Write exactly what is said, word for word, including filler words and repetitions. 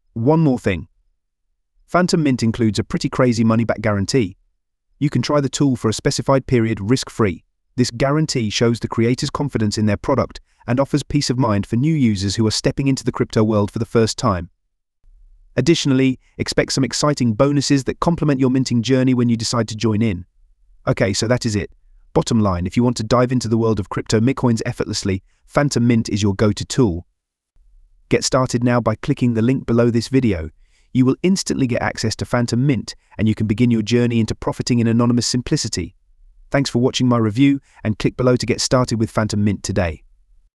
One more thing. Phantom Mint includes a pretty crazy money-back guarantee. You can try the tool for a specified period risk-free. This guarantee shows the creator's confidence in their product and offers peace of mind for new users who are stepping into the crypto world for the first time. Additionally, expect some exciting bonuses that complement your minting journey when you decide to join in. Okay, so that is it. Bottom line, if you want to dive into the world of crypto Bitcoins effortlessly, Phantom Mint is your go-to tool. Get started now by clicking the link below this video. You will instantly get access to Phantom Mint, and you can begin your journey into profiting in anonymous simplicity. Thanks for watching my review, and click below to get started with Phantom Mint today.